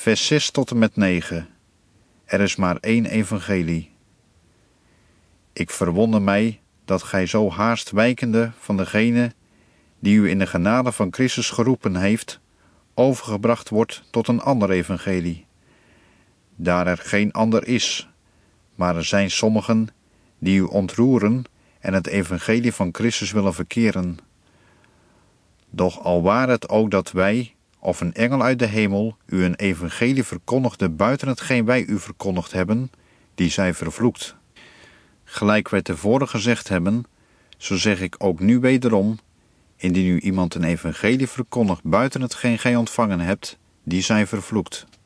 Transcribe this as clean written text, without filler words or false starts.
vers 6 tot en met 9. Er is maar één evangelie. Ik verwonder mij dat gij zo haast wijkende van degene die u in de genade van Christus geroepen heeft, overgebracht wordt tot een ander evangelie. Daar er geen ander is, maar er zijn sommigen die u ontroeren en het evangelie van Christus willen verkeren. Doch al ware het ook dat wij, of een engel uit de hemel, u een evangelie verkondigde buiten hetgeen wij u verkondigd hebben, die zij vervloekt. Gelijk wij tevoren gezegd hebben, zo zeg ik ook nu wederom, indien u iemand een evangelie verkondigt buiten hetgeen gij ontvangen hebt, die zij vervloekt.